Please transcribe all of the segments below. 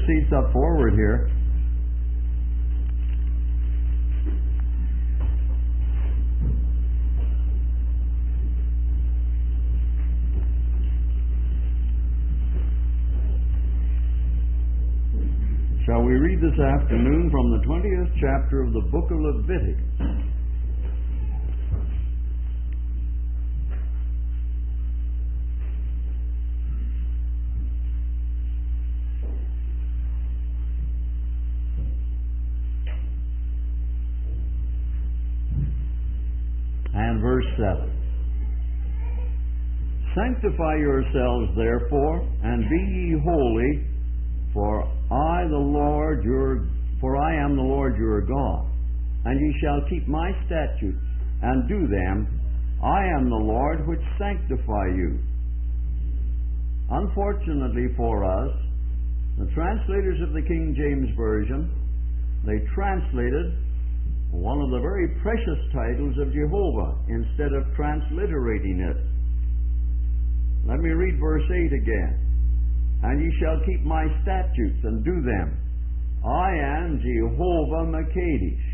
seats up forward here. Shall we read this afternoon from the 20th chapter of the book of Leviticus? And verse 7. Sanctify yourselves therefore, and be ye holy, for I am the Lord your God. And ye shall keep my statutes, and do them. I am the Lord which sanctify you. Unfortunately for us, the translators of the King James Version, they translated one of the very precious titles of Jehovah instead of transliterating it. Let me read verse 8 again. And ye shall keep my statutes and do them. I am Jehovah Makadish.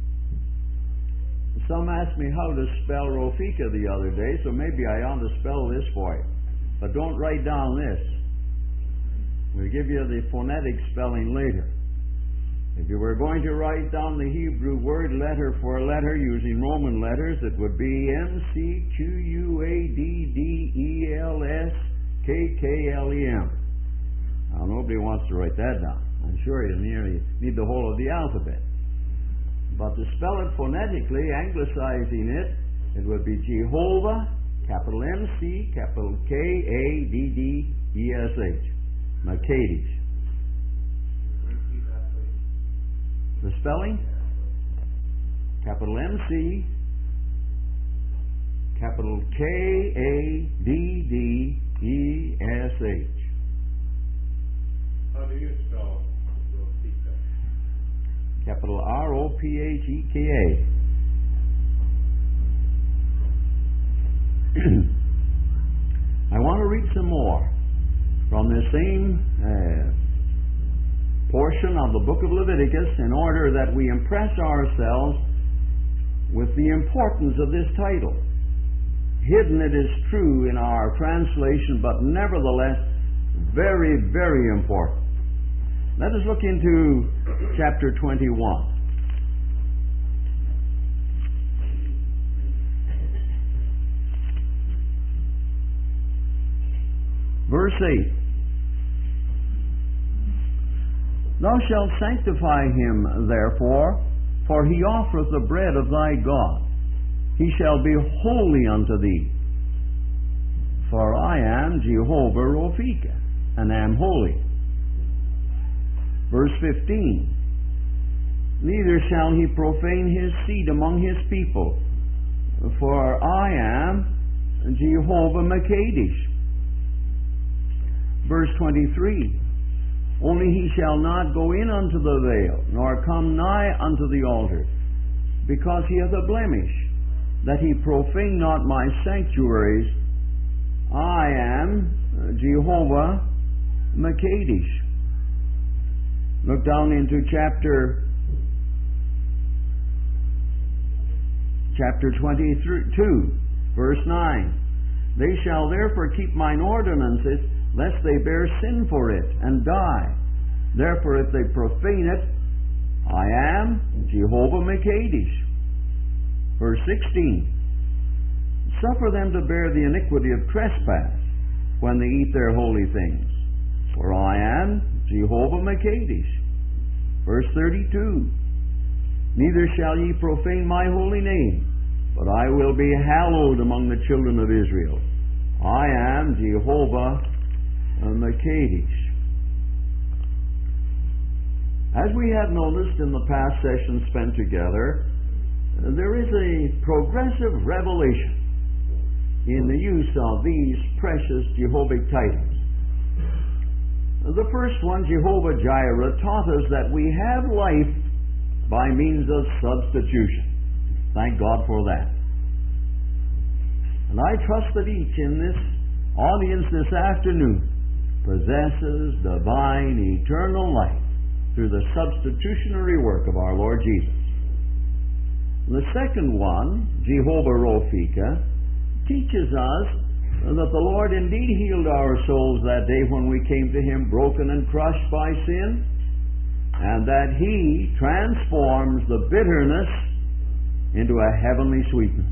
Some asked me how to spell Rofika the other day, so maybe I ought to spell this for you. But don't write down this. We'll give you the phonetic spelling later. If you were going to write down the Hebrew word letter for letter using Roman letters, it would be MCQUADDELSKKLEM. Now, nobody wants to write that down. I'm sure you need the whole of the alphabet. But to spell it phonetically, anglicizing it, it would be Jehovah, capital MC, capital KADDESH. Makadish. The spelling? Capital MC, capital KADDESH. How do you spell Rofika? Capital ROPHEKA. I want to read some more from the same portion of the book of Leviticus in order that we impress ourselves with the importance of this title. Hidden, it is true, in our translation, but nevertheless very, very important. Let us look into chapter 21. Verse 8. Thou shalt sanctify him, therefore, for he offereth the bread of thy God. He shall be holy unto thee. For I am Jehovah Rofika, and am holy. Verse 15. Neither shall he profane his seed among his people, for I am Jehovah Makadish. Verse 23. Only he shall not go in unto the veil, nor come nigh unto the altar, because he hath a blemish, that he profane not my sanctuaries. I am Jehovah Makadish. Look down into chapter 22, verse 9. They shall therefore keep mine ordinances, lest they bear sin for it, and die. Therefore, if they profane it, I am Jehovah Makadish. Verse 16. Suffer them to bear the iniquity of trespass, when they eat their holy things. For I am Jehovah Makadish. Verse 32. Neither shall ye profane my holy name, but I will be hallowed among the children of Israel. I am Jehovah Makadish. As we have noticed in the past sessions spent together, there is a progressive revelation in the use of these precious Jehovic titles. The first one, Jehovah Jireh, taught us that we have life by means of substitution. Thank God for that. And I trust that each in this audience this afternoon possesses divine eternal life through the substitutionary work of our Lord Jesus. The second one, Jehovah Rophika, teaches us that the Lord indeed healed our souls that day when we came to Him broken and crushed by sin, and that He transforms the bitterness into a heavenly sweetness.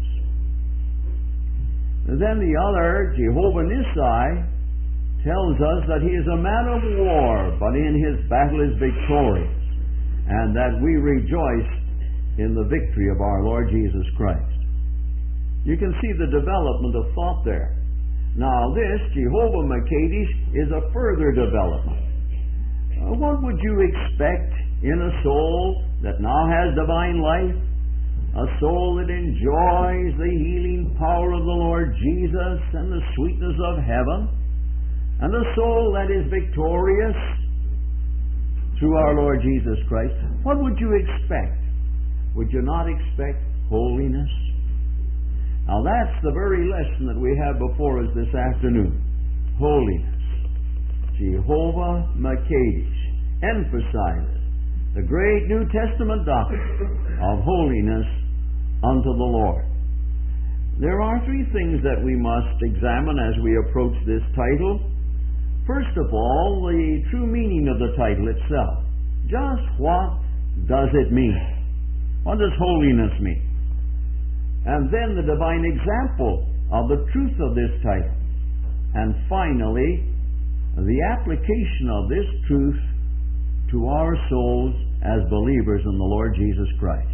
And then the other, Jehovah Nissi, tells us that He is a man of war, but in His battle is victorious, and that we rejoice in the victory of our Lord Jesus Christ. You can see the development of thought there. Now this, Jehovah Makadish, is a further development. What would you expect in a soul that now has divine life? A soul that enjoys the healing power of the Lord Jesus and the sweetness of heaven, and a soul that is victorious through our Lord Jesus Christ. What would you expect? Would you not expect holiness? Now that's the very lesson that we have before us this afternoon. Holiness. Jehovah Makadish emphasizes the great New Testament doctrine of holiness unto the Lord. There are three things that we must examine as we approach this title. First of all, the true meaning of the title itself. Just what does it mean? What does holiness mean? And then the divine example of the truth of this title. And finally, the application of this truth to our souls as believers in the Lord Jesus Christ.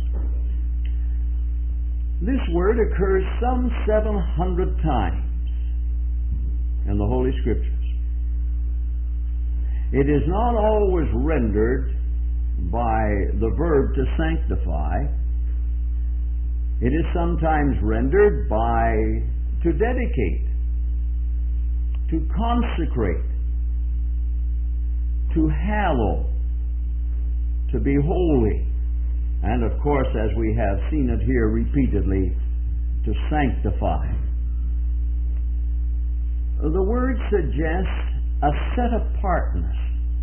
This word occurs some 700 times in the Holy Scriptures. It is not always rendered by the verb to sanctify. It is sometimes rendered by to dedicate, to consecrate, to hallow, to be holy, and of course, as we have seen it here repeatedly, to sanctify. The word suggests a set-apartness.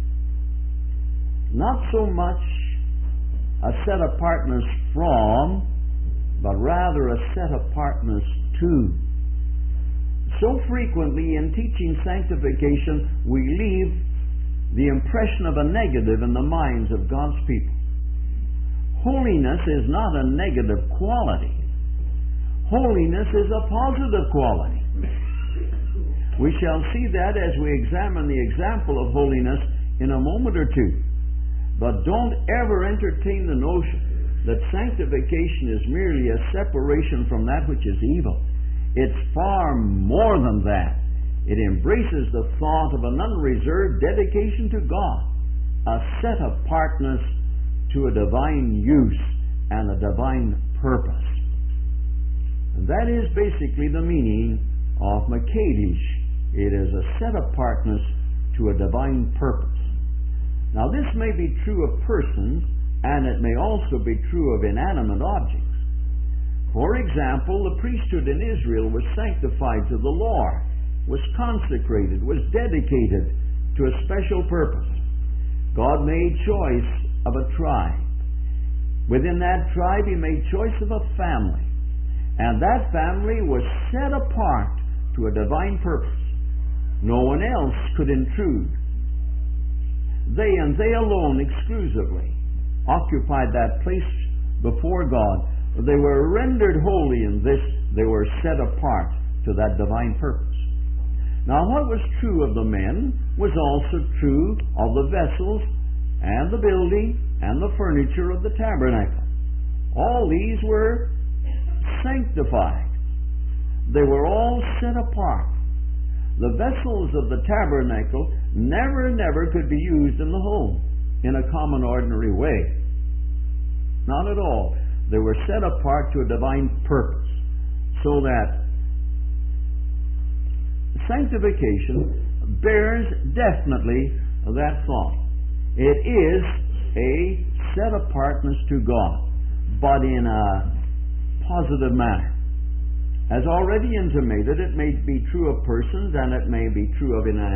Not so much a set-apartness from, but rather a set-apartness to. So frequently in teaching sanctification, we leave the impression of a negative in the minds of God's people. Holiness is not a negative quality. Holiness is a positive quality. We shall see that as we examine the example of holiness in a moment or two. But don't ever entertain the notion that sanctification is merely a separation from that which is evil. It's far more than that. It embraces the thought of an unreserved dedication to God, a set-apartness to a divine use and a divine purpose. And that is basically the meaning of Makadish. It is a set-apartness to a divine purpose. Now this may be true of persons, and it may also be true of inanimate objects. For example, the priesthood in Israel was sanctified to the Lord, was consecrated, was dedicated to a special purpose. God made choice of a tribe. Within that tribe, He made choice of a family. And that family was set apart to a divine purpose. No one else could intrude. They and they alone exclusively occupied that place before God. They were rendered holy in this. They were set apart to that divine purpose. Now what was true of the men was also true of the vessels and the building and the furniture of the tabernacle. All these were sanctified. They were all set apart. The vessels of the tabernacle never could be used in the home in a common ordinary way. Not at all. They were set apart to a divine purpose, so that sanctification bears definitely that thought. It is a set-apartness to God, but in a positive manner. As already intimated, it may be true of persons and it may be true of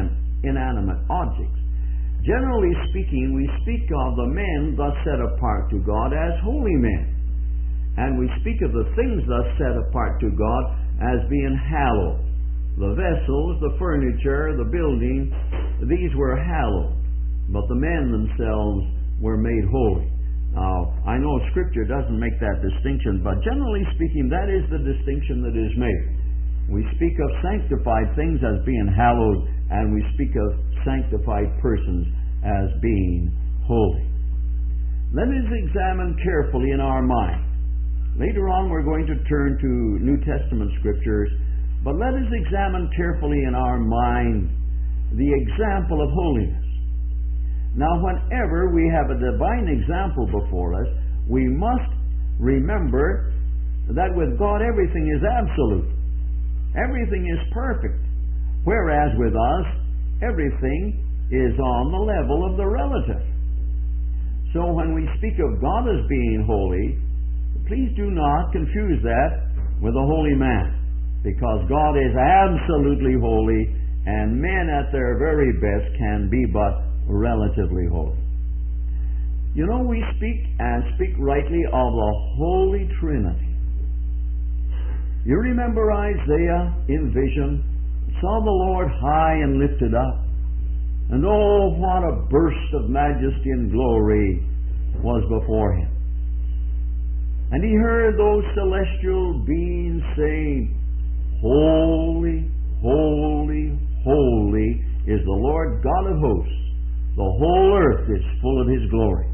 inanimate objects. Generally speaking, we speak of the men thus set apart to God as holy men. And we speak of the things thus set apart to God as being hallowed. The vessels, the furniture, the building, these were hallowed. But the men themselves were made holy. Now, I know Scripture doesn't make that distinction, but generally speaking, that is the distinction that is made. We speak of sanctified things as being hallowed, and we speak of sanctified persons as being holy. Let us examine carefully in our mind. Later on we're going to turn to New Testament Scriptures, but let us examine carefully in our mind the example of holiness. Now, whenever we have a divine example before us, we must remember that with God everything is absolute. Everything is perfect. Whereas with us, everything is on the level of the relative. So when we speak of God as being holy, please do not confuse that with a holy man, because God is absolutely holy, and men at their very best can be but relatively holy. You know, we speak and speak rightly of the Holy Trinity. You remember Isaiah in vision saw the Lord high and lifted up, and oh, what a burst of majesty and glory was before him. And he heard those celestial beings saying, Holy, holy, holy is the Lord God of hosts. The whole earth is full of His glory.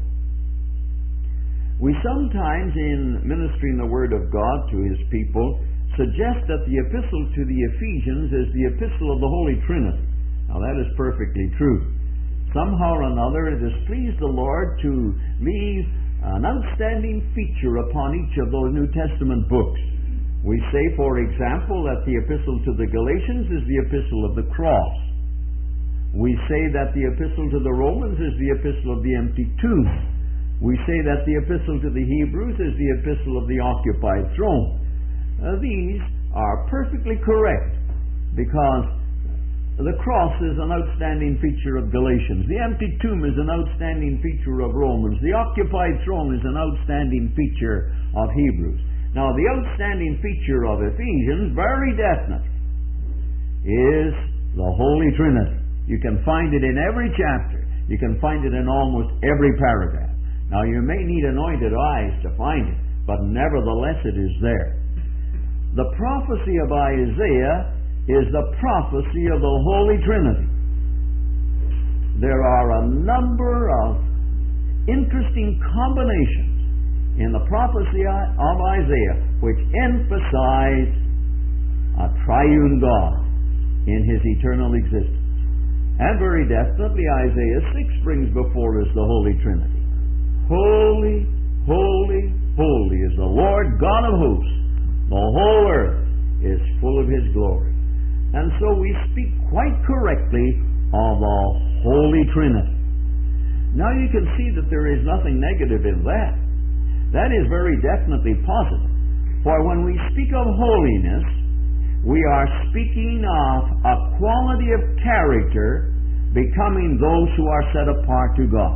We sometimes, in ministering the Word of God to His people, suggest that the epistle to the Ephesians is the epistle of the Holy Trinity. Now that is perfectly true. Somehow or another it has pleased the Lord to leave an outstanding feature upon each of those New Testament books. We say, for example, that the epistle to the Galatians is the epistle of the cross. We say that the epistle to the Romans is the epistle of the empty tomb. We say that the epistle to the Hebrews is the epistle of the occupied throne. These are perfectly correct, because the cross is an outstanding feature of Galatians. The empty tomb is an outstanding feature of Romans. The occupied throne is an outstanding feature of Hebrews. Now, the outstanding feature of Ephesians, very definite, is the Holy Trinity. You can find it in every chapter. You can find it in almost every paragraph. Now, you may need anointed eyes to find it, but nevertheless it is there. The prophecy of Isaiah is the prophecy of the Holy Trinity. There are a number of interesting combinations in the prophecy of Isaiah which emphasize a triune God in His eternal existence. And very definitely Isaiah 6 brings before us the Holy Trinity. Holy, holy, holy is the Lord God of hosts. The whole earth is full of His glory. And so we speak quite correctly of the Holy Trinity. Now you can see that there is nothing negative in that. That is very definitely positive. For when we speak of holiness, we are speaking of a quality of character becoming those who are set apart to God.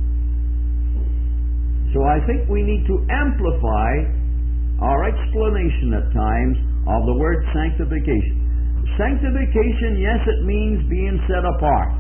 So I think we need to amplify our explanation at times of the word sanctification. Sanctification, yes, it means being set apart.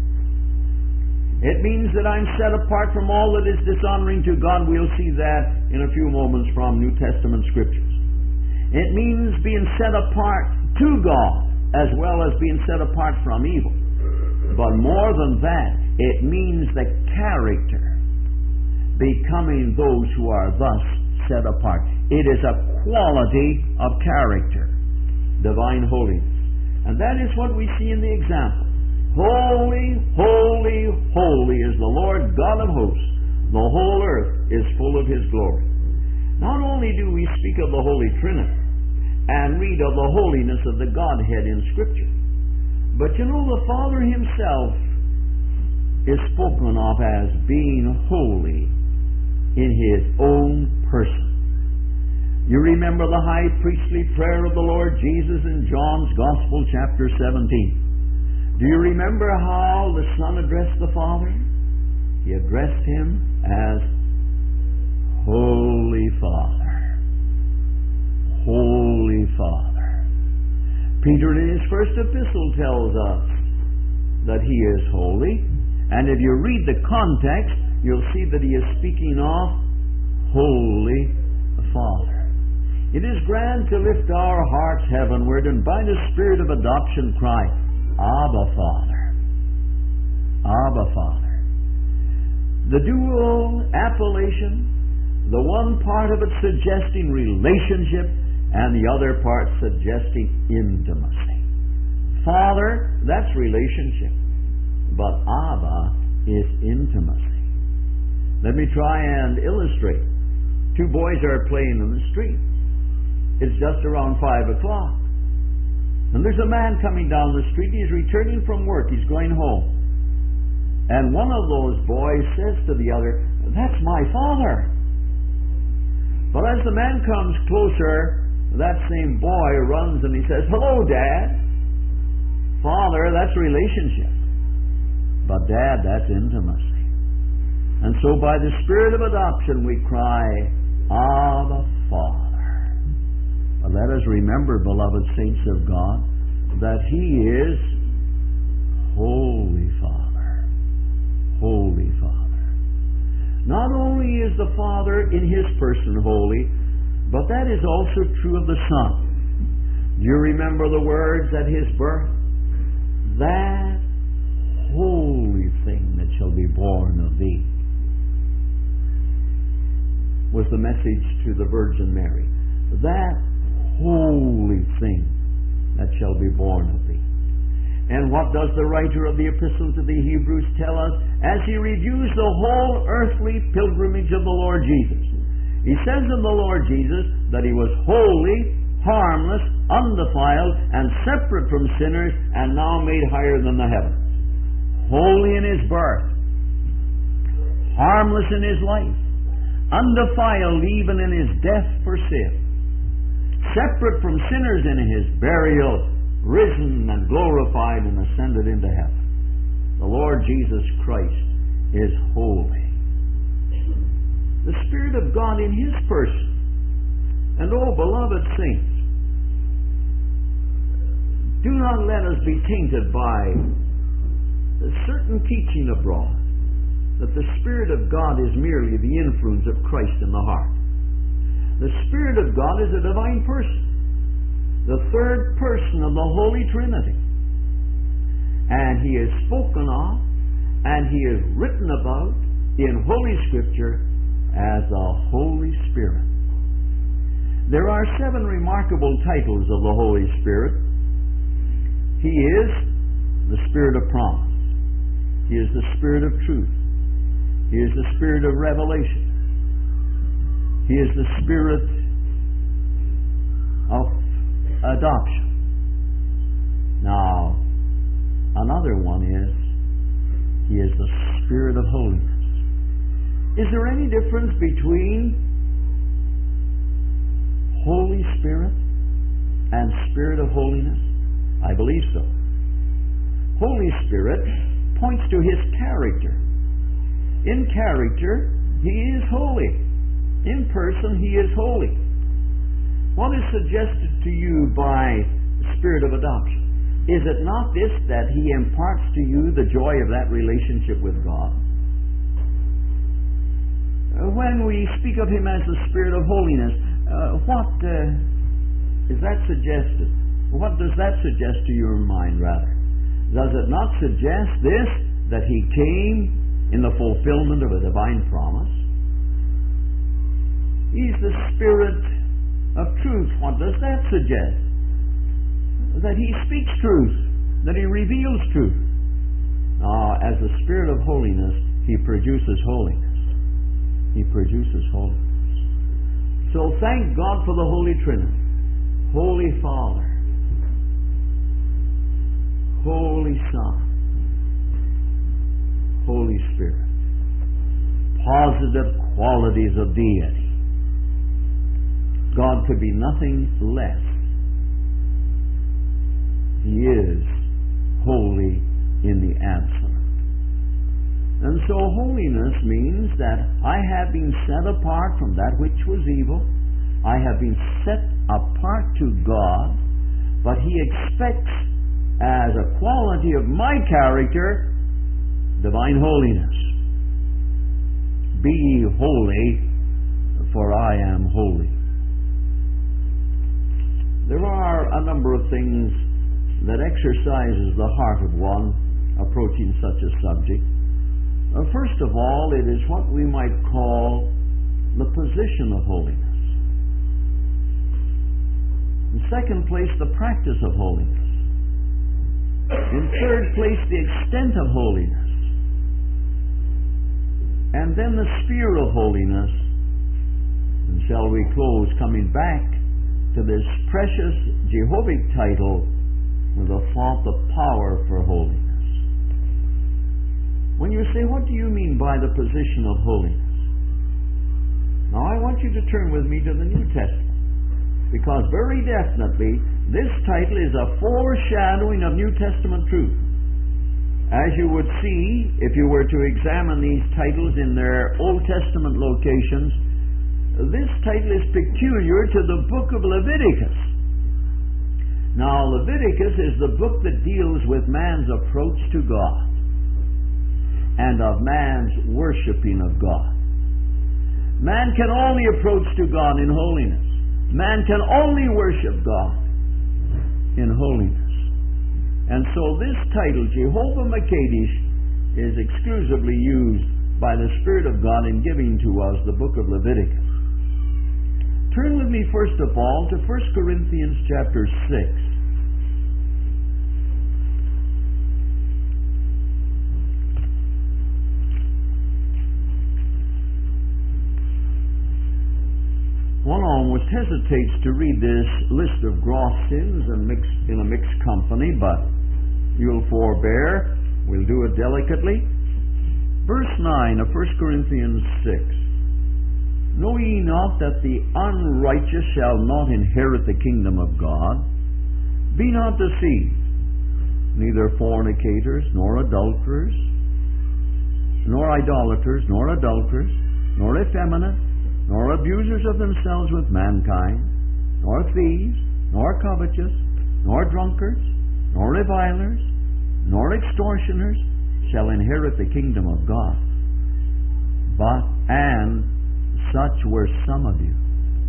It means that I'm set apart from all that is dishonoring to God. We'll see that in a few moments from New Testament Scriptures. It means being set apart to God as well as being set apart from evil. But more than that, it means the character becoming those who are thus set apart. It is a quality of character, divine holiness. And that is what we see in the example. Holy, holy, holy is the Lord God of hosts. The whole earth is full of His glory. Not only do we speak of the Holy Trinity and read of the holiness of the Godhead in Scripture, but you know, the Father Himself is spoken of as being holy in His own person. You remember the high priestly prayer of the Lord Jesus in John's Gospel, chapter 17. Do you remember how the Son addressed the Father? He addressed Him as Holy Father. Holy Father. Peter in his first epistle tells us that He is holy. And if you read the context, you'll see that he is speaking of Holy Father. It is grand to lift our hearts heavenward and by the Spirit of adoption cry, Abba, Father. Abba, Father. The dual appellation, the one part of it suggesting relationship and the other part suggesting intimacy. Father, that's relationship. But Abba is intimacy. Let me try and illustrate. Two boys are playing in the street. It's just around 5 o'clock. And there's a man coming down the street. He's returning from work. He's going home. And one of those boys says to the other, "That's my father." But as the man comes closer, that same boy runs and he says, "Hello, Dad." Father, that's relationship. But Dad, that's intimacy. And so by the Spirit of adoption we cry, Abba, Father. But let us remember, beloved saints of God, that He is Holy Father. Holy Father. Not only is the Father in His person holy, but that is also true of the Son. Do you remember the words at His birth? That holy thing that shall be born of thee was the message to the Virgin Mary. That holy thing that shall be born of thee. And what does the writer of the Epistle to the Hebrews tell us as he reviews the whole earthly pilgrimage of the Lord Jesus? He says of the Lord Jesus that He was holy, harmless, undefiled, and separate from sinners, and now made higher than the heavens. Holy in His birth, harmless in His life, undefiled even in His death for sin, separate from sinners in His burial, risen and glorified and ascended into heaven. The Lord Jesus Christ is holy. The Spirit of God in His person. And oh, beloved saints, do not let us be tainted by a certain teaching abroad that the Spirit of God is merely the influence of Christ in the heart. The Spirit of God is a divine person, the third person of the Holy Trinity. And He is spoken of and He is written about in Holy Scripture as the Holy Spirit. There are 7 remarkable titles of the Holy Spirit. He is the Spirit of promise. He is the Spirit of truth. He is the Spirit of revelation. He is the Spirit of adoption. Now, another one is He is the Spirit of holiness. Is there any difference between Holy Spirit and Spirit of holiness? I believe so. Holy Spirit points to His character. In character, He is holy. In person, He is holy. What is suggested to you by the Spirit of adoption? Is it not this, that He imparts to you the joy of that relationship with God? When we speak of Him as the Spirit of holiness, what is that suggested? What does that suggest to your mind, rather? Does it not suggest this, that He came in the fulfillment of a divine promise? He's the Spirit of truth. What does that suggest? That He speaks truth, that He reveals truth. As the Spirit of holiness, He produces holiness. He produces holiness. So thank God for the Holy Trinity. Holy Father, Holy Son, Holy Spirit. Positive qualities of deity. God could be nothing less. He is Holy so holiness means that I have been set apart from that which was evil. I have been set apart to God, but He expects as a quality of my character divine holiness. Be ye holy, for I am holy. There are a number of things that exercises the heart of one approaching such a subject. First of all, it is what we might call the position of holiness. In second place, the practice of holiness. In third place, the extent of holiness. And then the sphere of holiness. And shall we close coming back to this precious Jehovic title with a thought, the power for holiness. When you say, what do you mean by the position of holiness? Now I want you to turn with me to the New Testament, because very definitely this title is a foreshadowing of New Testament truth. As you would see if you were to examine these titles in their Old Testament locations, this title is peculiar to the book of Leviticus. Now, Leviticus is the book that deals with man's approach to God and of man's worshiping of God. Man can only approach to God in holiness. Man can only worship God in holiness. And so this title, Jehovah Makadesh, is exclusively used by the Spirit of God in giving to us the book of Leviticus. Turn with me first of all to 1 Corinthians chapter 6. One almost hesitates to read this list of gross sins in a mixed company, but you'll forbear. We'll do it delicately. Verse 9 of 1 Corinthians 6. Know ye not that the unrighteous shall not inherit the kingdom of God? Be not deceived. Neither fornicators, nor adulterers, nor idolaters, nor adulterers, nor effeminate, nor abusers of themselves with mankind, nor thieves, nor covetous, nor drunkards, nor revilers, nor extortioners shall inherit the kingdom of God. And such were some of you.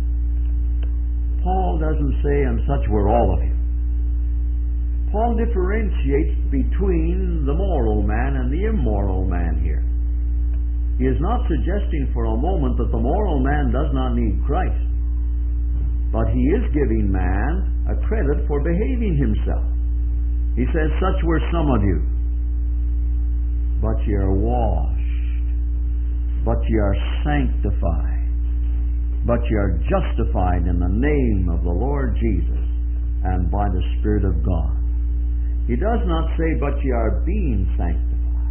Paul doesn't say, and such were all of you. Paul differentiates between the moral man and the immoral man here. He is not suggesting for a moment that the moral man does not need Christ, but he is giving man a credit for behaving himself. He says, such were some of you, but ye are washed, but ye are sanctified, but ye are justified in the name of the Lord Jesus and by the Spirit of God. He does not say, but ye are being sanctified.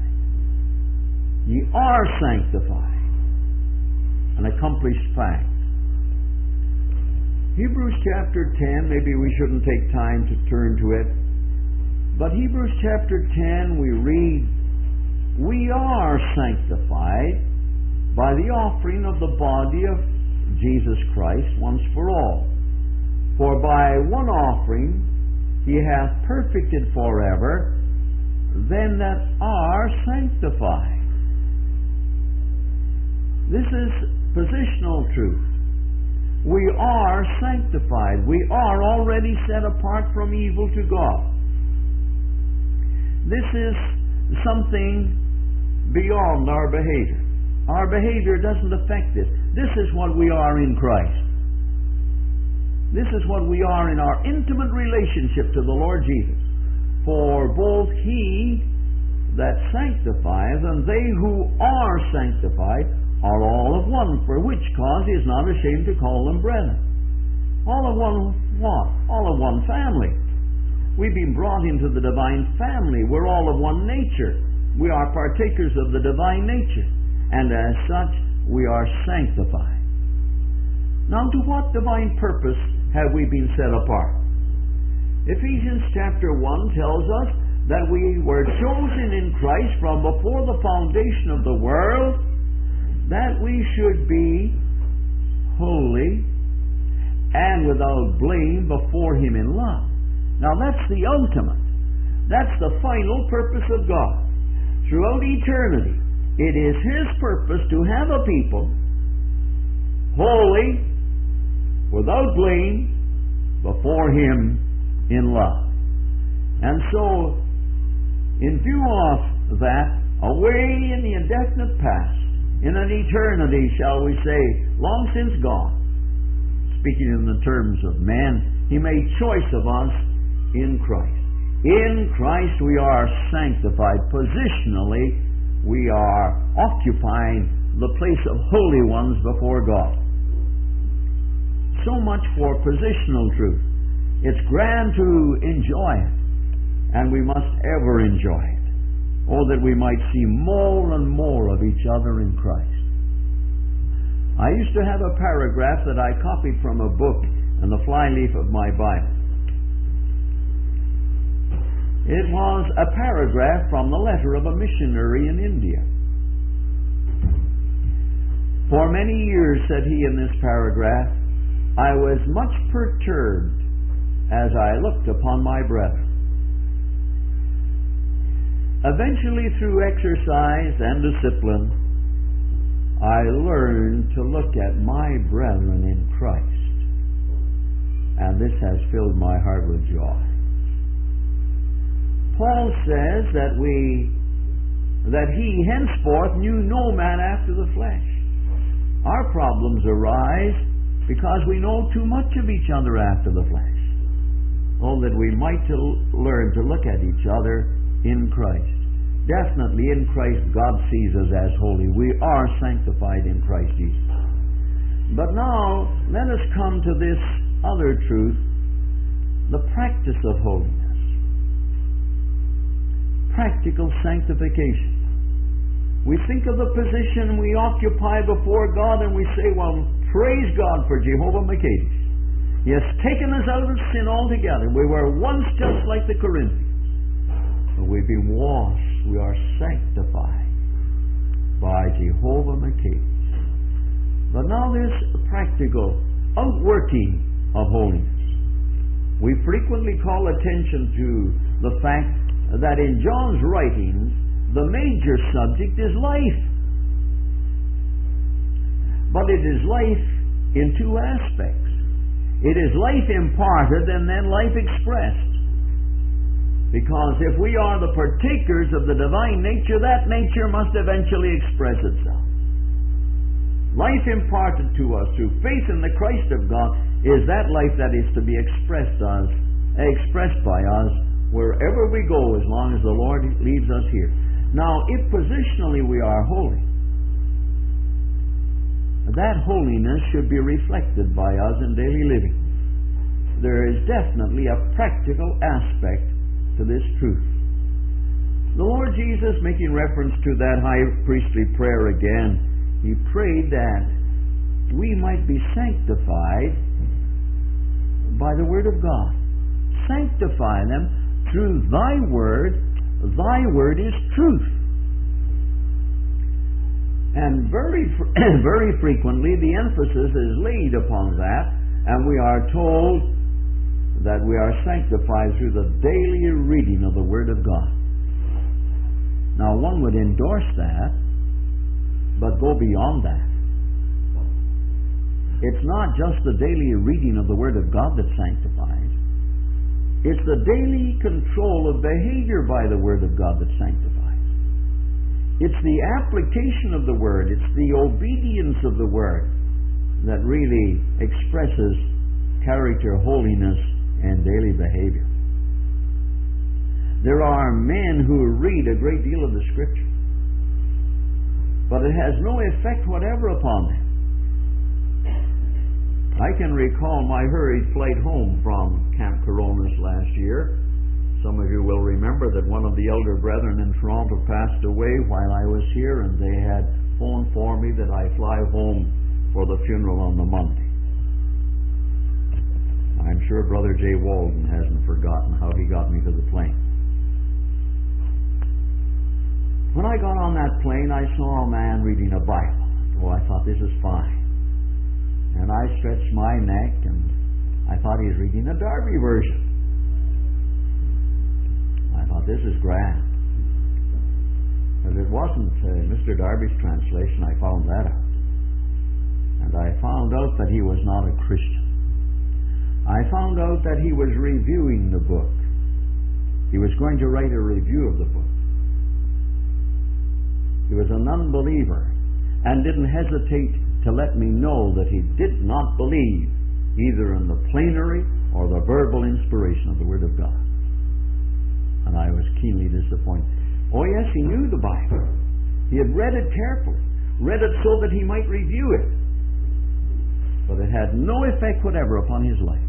Ye are sanctified. An accomplished fact. Hebrews chapter 10, maybe we shouldn't take time to turn to it, but Hebrews chapter 10 we read, we are sanctified by the offering of the body of Jesus Christ once for all. For by one offering He hath perfected forever them that are sanctified. This is positional truth. We are sanctified. We are already set apart from evil to God. This is something beyond our behavior. Our behavior doesn't affect it. This is what we are in Christ. This is what we are in our intimate relationship to the Lord Jesus. For both He that sanctifieth and they who are sanctified are all of one, for which cause He is not ashamed to call them brethren. All of one what? All of one family. We've been brought into the divine family. We're all of one nature. We are partakers of the divine nature, and as such we are sanctified. Now, to what divine purpose have we been set apart? Ephesians chapter 1 tells us that we were chosen in Christ from before the foundation of the world, that we should be holy and without blame before Him in love. Now that's the ultimate. That's the final purpose of God. Throughout eternity, it is His purpose to have a people holy, without blame, before Him in love. And so, in view of that, away in the indefinite past, in an eternity, shall we say, long since gone, speaking in the terms of man, He made choice of us in Christ. In Christ we are sanctified. Positionally, we are occupying the place of holy ones before God. So much for positional truth. It's grand to enjoy it, and we must ever enjoy it. Oh, that we might see more and more of each other in Christ. I used to have a paragraph that I copied from a book in the flyleaf of my Bible. It was a paragraph from the letter of a missionary in India. For many years, said he in this paragraph, I was much perturbed as I looked upon my brethren. Eventually, through exercise and discipline, I learned to look at my brethren in Christ, and this has filled my heart with joy. Paul says that he henceforth knew no man after the flesh. Our problems arise because we know too much of each other after the flesh. Oh, that we might learn to look at each other in Christ. Definitely in Christ God sees us as holy. We are sanctified in Christ Jesus. But now, let us come to this other truth, the practice of holiness. Practical sanctification. We think of the position we occupy before God and we say, well, praise God for Jehovah Makadish. He has taken us out of sin altogether. We were once just like the Corinthians. But we've been washed. We are sanctified by Jehovah Makadish. But now this practical outworking of holiness. We frequently call attention to the fact that in John's writings, the major subject is life. But it is life in two aspects. It is life imparted and then life expressed. Because if we are the partakers of the divine nature, that nature must eventually express itself. Life imparted to us through faith in the Christ of God is that life that is to be expressed by us wherever we go, as long as the Lord leaves us here. Now, if positionally we are holy, that holiness should be reflected by us in daily living. There is definitely a practical aspect to this truth. The Lord Jesus, making reference to that high priestly prayer again, He prayed that we might be sanctified by the Word of God. Sanctify them through Thy Word. Thy Word is truth. And very frequently the emphasis is laid upon that, and we are told that we are sanctified through the daily reading of the Word of God. Now one would endorse that, but go beyond that. It's not just the daily reading of the Word of God that sanctifies. It's the daily control of behavior by the Word of God that sanctifies. It's the application of the Word, it's the obedience of the Word that really expresses character, holiness, and daily behavior. There are men who read a great deal of the Scripture, but it has no effect whatever upon them. I can recall my hurried flight home from Camp Coronas last year. Some of you will remember that one of the elder brethren in Toronto passed away while I was here, and they had phoned for me that I fly home for the funeral on the Monday. I'm sure Brother J. Walden hasn't forgotten how he got me to the plane. I got on that plane, I saw a man reading a Bible. Oh, I thought, this is fine. And I stretched my neck, and I thought he was reading a Darby version. I thought, this is grand. But it wasn't Mr. Darby's translation. I found that out. And I found out that he was not a Christian. I found out that he was reviewing the book. He was going to write a review of the book. He was an unbeliever and didn't hesitate to let me know that he did not believe either in the plenary or the verbal inspiration of the Word of God. And I was keenly disappointed. Oh yes, he knew the Bible. He had read it carefully, read it so that he might review it. But it had no effect whatever upon his life.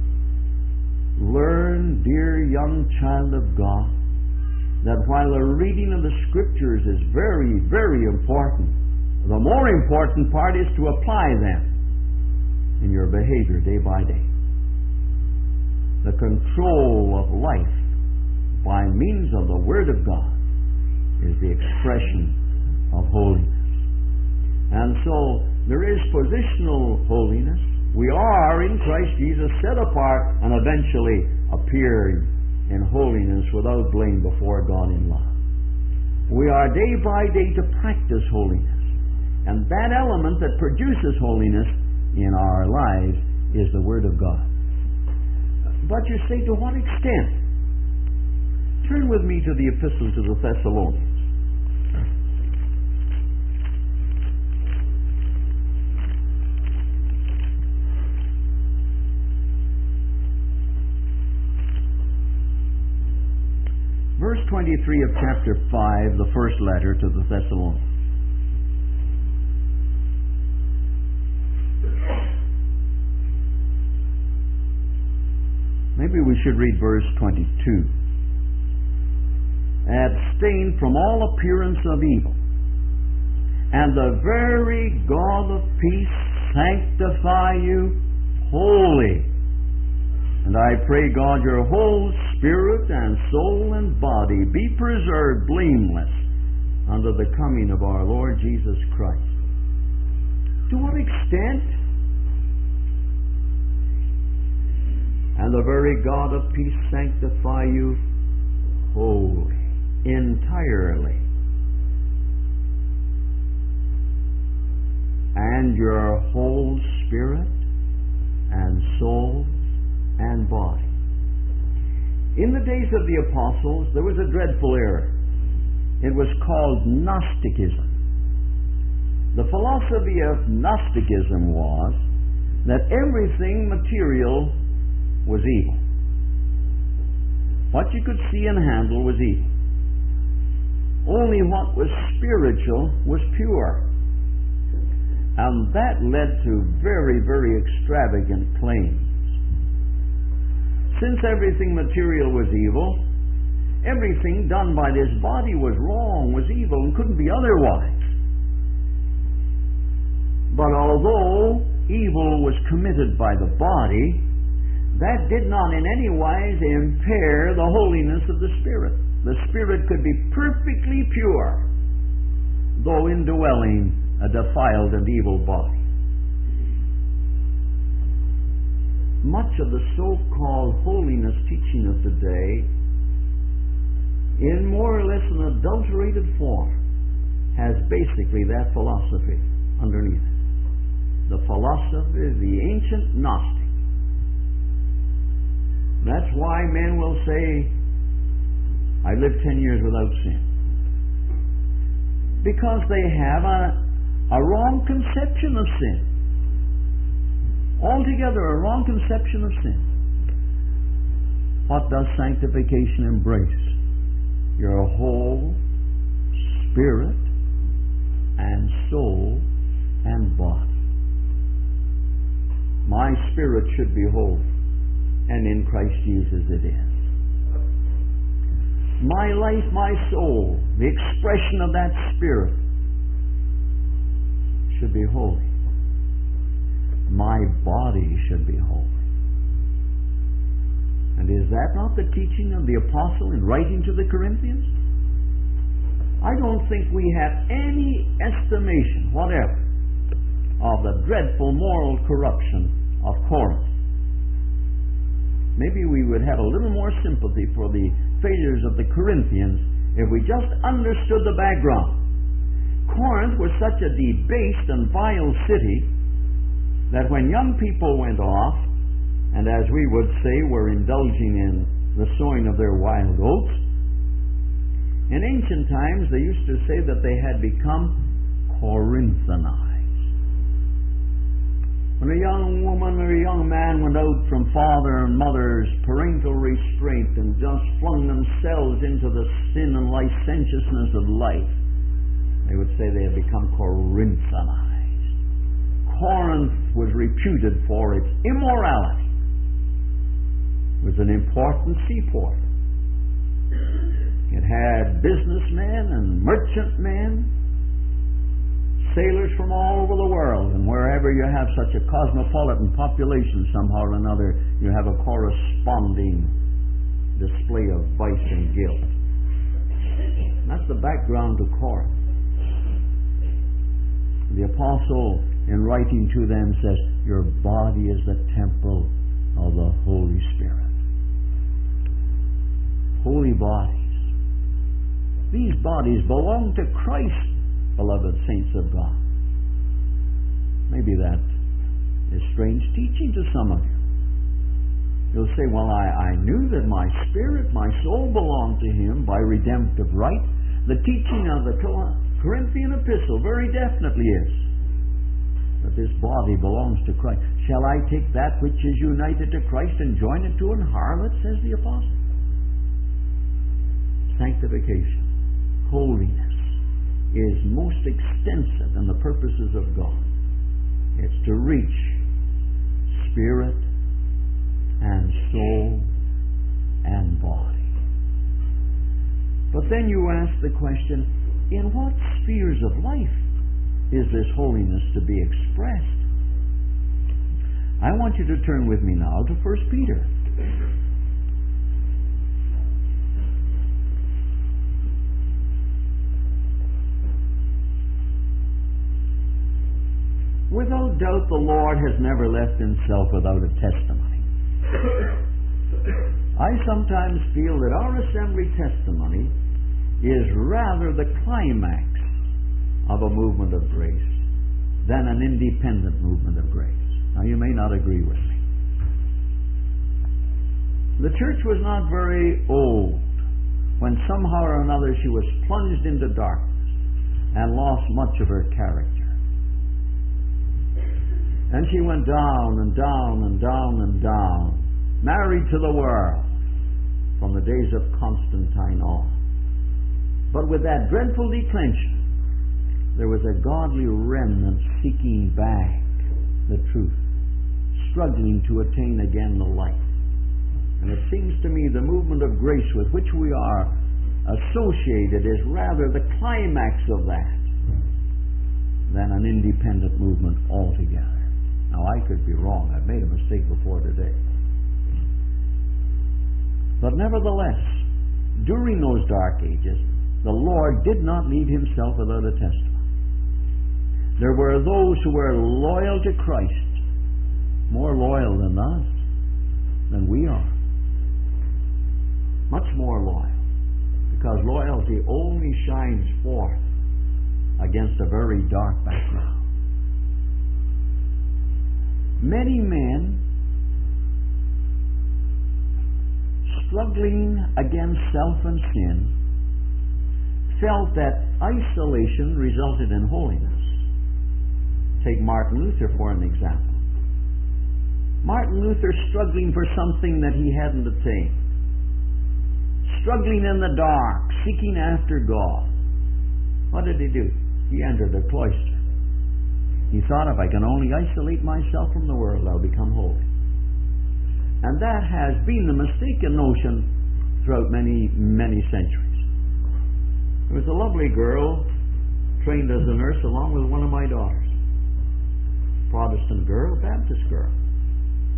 Learn, dear young child of God, that while the reading of the Scriptures is very, very important, the more important part is to apply them in your behavior day by day. The control of life by means of the Word of God is the expression of holiness. And so there is positional holiness. We are in Christ Jesus set apart and eventually appearing in holiness without blame before God in love. We are day by day to practice holiness. And that element that produces holiness in our lives is the Word of God. But you say, to what extent? Turn with me to the Epistle to the Thessalonians. Verse 23 of chapter 5, the first letter to the Thessalonians. Maybe we should read verse 22. Abstain from all appearance of evil, and the very God of peace sanctify you wholly. And I pray God your whole spirit and soul and body be preserved blameless unto the coming of our Lord Jesus Christ. To what extent? And the very God of peace sanctify you wholly, entirely. And your whole spirit and soul and body. In the days of the apostles, there was a dreadful error. It was called Gnosticism. The philosophy of Gnosticism was that everything material was evil. What you could see and handle was evil. Only what was spiritual was pure. And that led to very, very extravagant claims. Since everything material was evil, everything done by this body was wrong, was evil, and couldn't be otherwise. But although evil was committed by the body, that did not in any wise impair the holiness of the Spirit. The Spirit could be perfectly pure, though indwelling a defiled and evil body. Much of the so-called holiness teaching of today, in more or less an adulterated form, has basically that philosophy underneath it. The philosophy of the ancient Gnostic. That's why men will say, I lived 10 years without sin. Because they have a wrong conception of sin. Altogether a wrong conception of sin. What does sanctification embrace? Your whole spirit and soul and body. My spirit should be whole, and in Christ Jesus it is. My life, my soul, the expression of that spirit should be holy. My body should be holy. And is that not the teaching of the apostle in writing to the Corinthians? I don't think we have any estimation whatever of the dreadful moral corruption of Corinth. Maybe we would have a little more sympathy for the failures of the Corinthians if we just understood the background. Corinth was such a debased and vile city that when young people went off, and as we would say, were indulging in the sowing of their wild oats, in ancient times they used to say that they had become Corinthianized. When a young woman or a young man went out from father and mother's parental restraint and just flung themselves into the sin and licentiousness of life, they would say they had become Corinthianized. Corinth was reputed for its immorality. It was an important seaport. It had businessmen and merchantmen, sailors from all over the world, and wherever you have such a cosmopolitan population, somehow or another, you have a corresponding display of vice and guilt. And that's the background to Corinth. The apostle, in writing to them, says, your body is the temple of the Holy Spirit. Holy bodies. These bodies belong to Christ, beloved saints of God. Maybe that is strange teaching to some of you. You'll say, well, I knew that my spirit, my soul belonged to Him by redemptive right. The teaching of the Corinthian epistle very definitely is that this body belongs to Christ. Shall I take that which is united to Christ and join it to an harlot, says the apostle? Sanctification, holiness, is most extensive in the purposes of God. It's to reach spirit and soul and body. But then you ask the question, in what spheres of life is this holiness to be expressed? I want you to turn with me now to 1 Peter. Without doubt, the Lord has never left Himself without a testimony. I sometimes feel that our assembly testimony is rather the climax of a movement of grace than an independent movement of grace. Now, you may not agree with me. The church was not very old when somehow or another she was plunged into darkness and lost much of her character. And she went down and down and down and down, married to the world from the days of Constantine on. But with that dreadful declension, there was a godly remnant seeking back the truth, struggling to attain again the light. And it seems to me the movement of grace with which we are associated is rather the climax of that than an independent movement altogether. Now, I could be wrong. I've made a mistake before today. But nevertheless, during those dark ages, the Lord did not leave Himself without a testimony. There were those who were loyal to Christ, more loyal than us, than we are. Much more loyal, because loyalty only shines forth against a very dark background. Many men struggling against self and sin felt that isolation resulted in holiness. Take Martin Luther for an example. Martin Luther struggling for something that he hadn't attained. Struggling in the dark, seeking after God. What did he do? He entered a cloister. He thought, if I can only isolate myself from the world, I'll become holy. And that has been the mistaken notion throughout many, many centuries. There was a lovely girl trained as a nurse along with one of my daughters. Protestant girl, Baptist girl.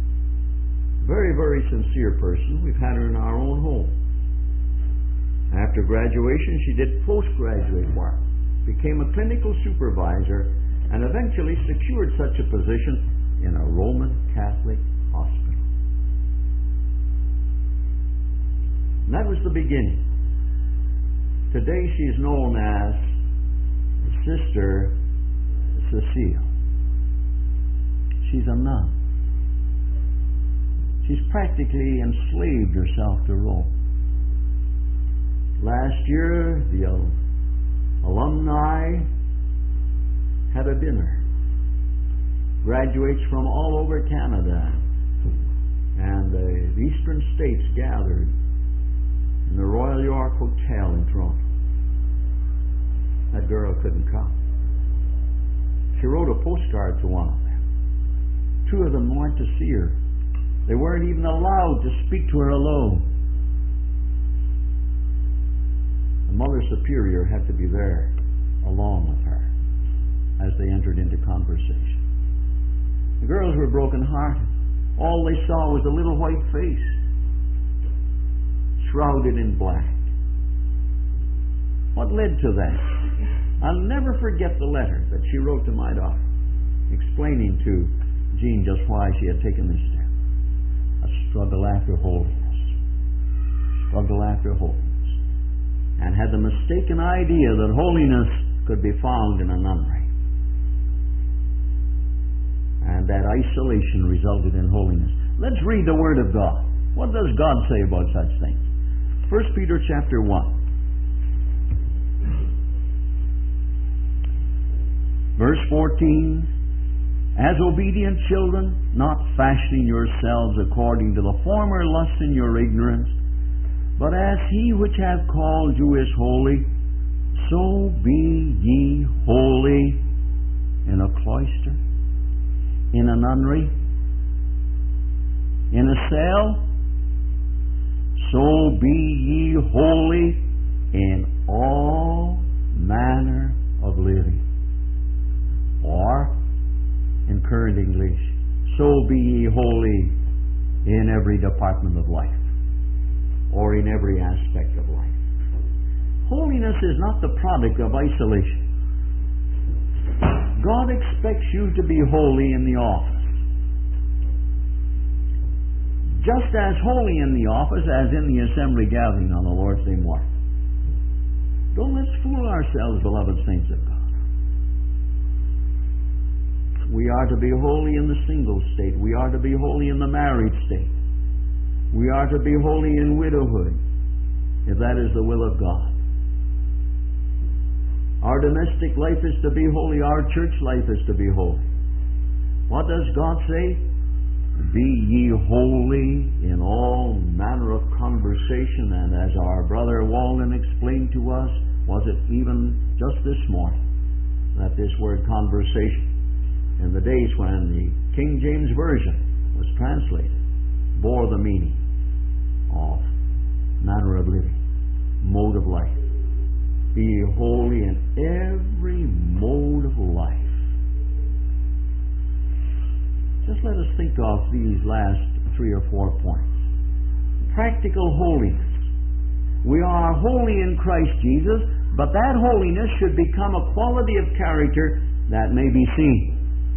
Very, very sincere person. We've had her in our own home. After After graduation, she did postgraduate work, became a clinical supervisor, and eventually secured such a position in a Roman Catholic hospital. And that was the beginning. Today she is known as Sister Cecile. She's a nun. She's practically enslaved herself to Rome. Last year, the alumni had a dinner. Graduates from all over Canada and the eastern states gathered in the Royal York Hotel in Toronto. That girl couldn't come. She wrote a postcard to one of them. Two of them went to see her. They weren't even allowed to speak to her alone. The Mother Superior had to be there along with her as they entered into conversation. The girls were broken-hearted. All they saw was a little white face, shrouded in black. What led to that? I'll never forget the letter that she wrote to my daughter, explaining to Jean just why she had taken this step. A struggle after holiness. Struggle after holiness. And had the mistaken idea that holiness could be found in a nunnery. And that isolation resulted in holiness. Let's read the Word of God. What does God say about such things? 1 Peter chapter 1. Verse 14. As obedient children, not fashioning yourselves according to the former lusts in your ignorance, but as He which hath called you is holy, so be ye holy. In a cloister, in a nunnery, in a cell, so be ye holy in all manner of living. Or, in current English, so be ye holy in every department of life, or in every aspect of life. Holiness is not the product of isolation. God expects you to be holy in the office. Just as holy in the office as in the assembly gathering on the Lord's Day morning. Don't let's fool ourselves, beloved saints of God. We are to be holy in the single state. We are to be holy in the married state. We are to be holy in widowhood, if that is the will of God. Our domestic life is to be holy. Our church life is to be holy. What does God say? Be ye holy in all manner of conversation. And as our brother Walden explained to us, was it even just this morning, that this word conversation, in the days when the King James Version was translated, bore the meaning of manner of living, mode of life. Be holy in every mode of life. Just let us think of these last 3 or 4 points. Practical holiness. We are holy in Christ Jesus, but that holiness should become a quality of character that may be seen.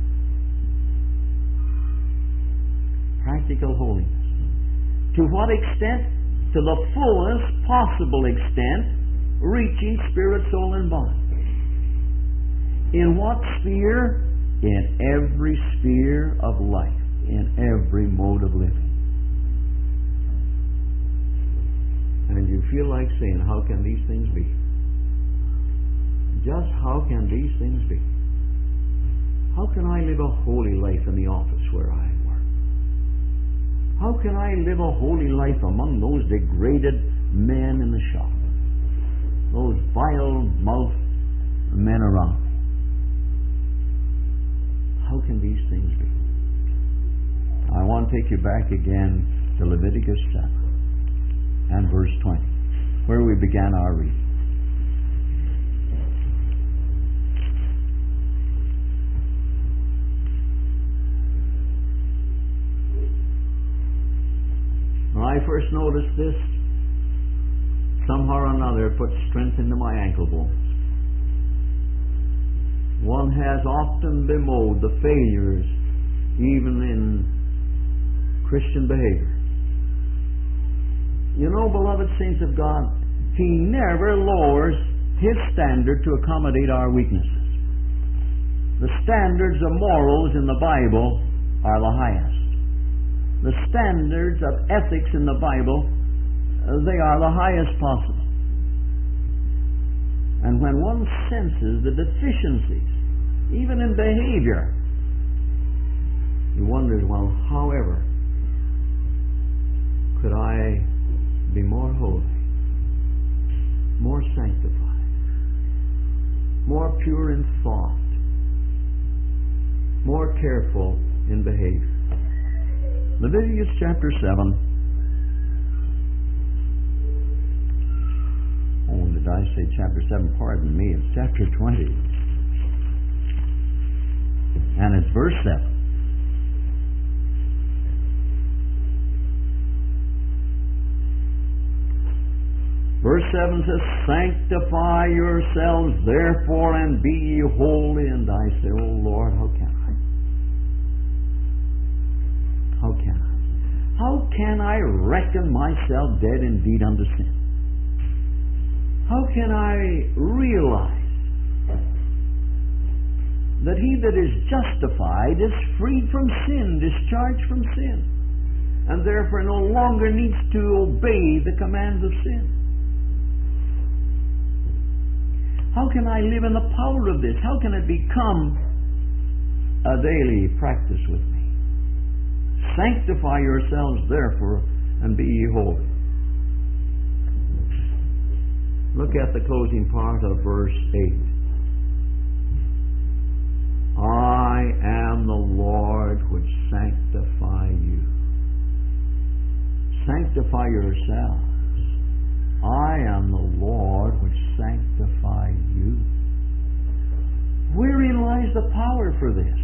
Practical holiness. To what extent? To the fullest possible extent, reaching spirit, soul, and body. In what sphere? In every sphere of life, in every mode of living. And you feel like saying, how can these things be? Just how can these things be? How can I live a holy life in the office where I work? How can I live a holy life among those degraded men in the shop? Those vile-mouthed men around me? How can these things be? I want to take you back again to Leviticus 7 and verse 20, where we began our reading. When I first noticed this, somehow or another it puts strength into my ankle bones. One has often bemoaned the failures even in Christian behavior. You know, beloved saints of God, He never lowers His standard to accommodate our weaknesses. The standards of morals in the Bible are the highest. The standards of ethics in the Bible, they are the highest possible. And when one senses the deficiencies, even in behavior, he wonders, well, however, could I be more holy, more sanctified, more pure in thought, more careful in behavior? Leviticus chapter 7. Oh, did I say chapter 7? Pardon me, it's chapter 20. And it's verse 7. Verse 7 says, "Sanctify yourselves therefore and be ye holy." And I say, oh Lord, how can I? How can I? How can I reckon myself dead indeed unto sin? How can I realize that he that is justified is freed from sin, discharged from sin, and therefore no longer needs to obey the commands of sin? How can I live in the power of this? How can it become a daily practice with me? Sanctify yourselves therefore and be ye holy. Look at the closing part of verse 8. I am the Lord which sanctify you. Sanctify yourselves. I am the Lord which sanctify you. Wherein lies the power for this?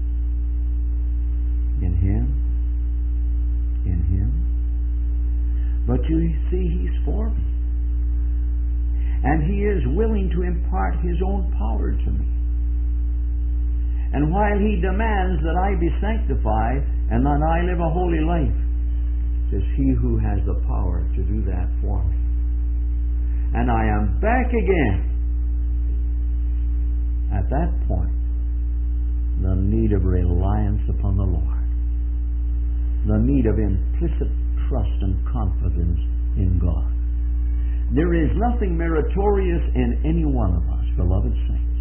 In Him. In Him. But you see, He's for me. And He is willing to impart His own power to me. And while He demands that I be sanctified and that I live a holy life, it is He who has the power to do that for me. And I am back again at that point, the need of reliance upon the Lord, the need of implicit trust and confidence in God. There is nothing meritorious in any one of us, beloved saints.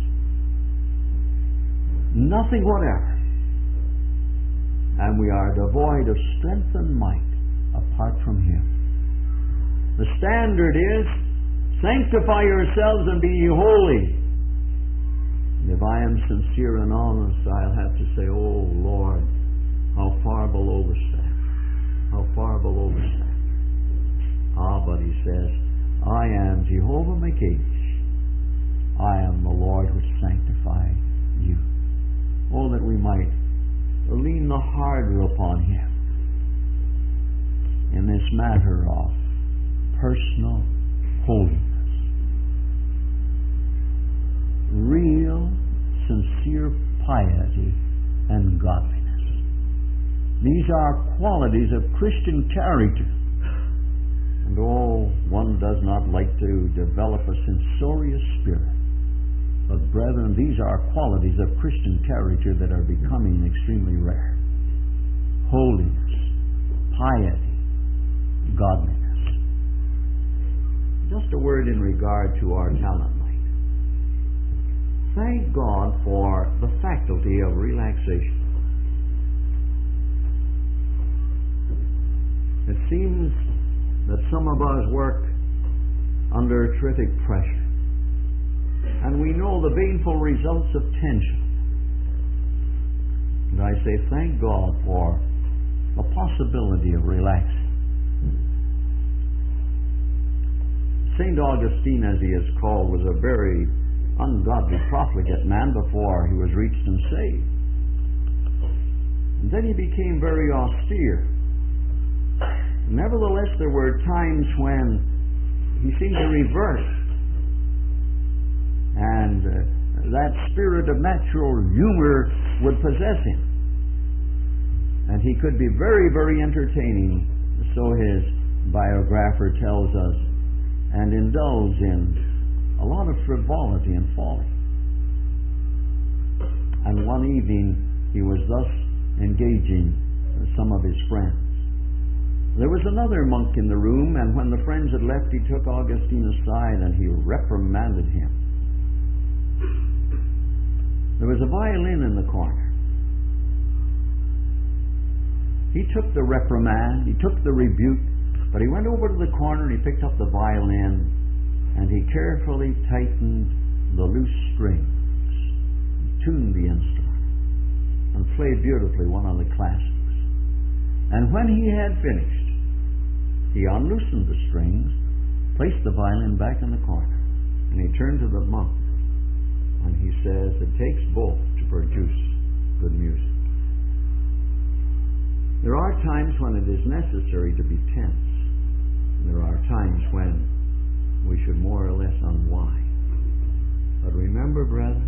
Nothing whatever. And we are devoid of strength and might apart from Him. The standard is, sanctify yourselves and be ye holy. And if I am sincere and honest, I'll have to say, oh Lord, how far below the standard. How far below the standard. Ah, but He says, I am Jehovah Makadesh. I am the Lord which sanctifies you. Oh, that we might lean the harder upon Him in this matter of personal holiness. Real, sincere piety and godliness. These are qualities of Christian character. And one does not like to develop a censorious spirit. But brethren, these are qualities of Christian character that are becoming extremely rare. Holiness, piety, godliness. Just a word in regard to our talent night. Thank God for the faculty of relaxation. It seems that some of us work under terrific pressure. And we know the painful results of tension. And I say, thank God for the possibility of relaxing. St. Augustine, as he is called, was a very ungodly profligate man before he was reached and saved. And then he became very austere. Nevertheless, there were times when he seemed to reverse. And that spirit of natural humor would possess him. And he could be very, very entertaining, so his biographer tells us, and indulge in a lot of frivolity and folly. And one evening he was thus engaging some of his friends. There was another monk in the room, and when the friends had left, he took Augustine aside and he reprimanded him. There was a violin in the corner. He took the reprimand, he took the rebuke, but he went over to the corner and he picked up the violin and he carefully tightened the loose strings, tuned the instrument, and played beautifully one of the classics. And when he had finished, he unloosened the strings, placed the violin back in the corner, and he turned to the monk and he says, it takes both to produce good music. There are times when it is necessary to be tense. There are times when we should more or less unwind. But remember, brethren,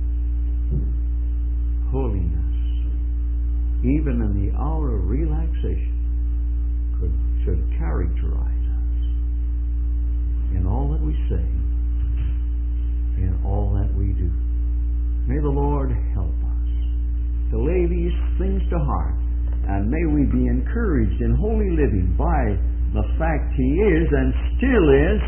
holiness, even in the hour of relaxation, should characterize us in all that we say, in all that we do. May the Lord help us to lay these things to heart, and may we be encouraged in holy living by the fact He is and still is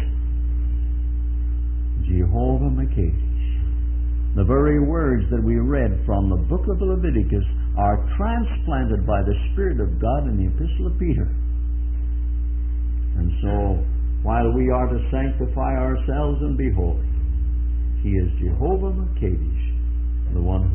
Jehovah Makadesh. The very words that we read from the book of Leviticus are transplanted by the Spirit of God in the Epistle of Peter. And so, while we are to sanctify ourselves and be holy, He is Jehovah Makadesh, the one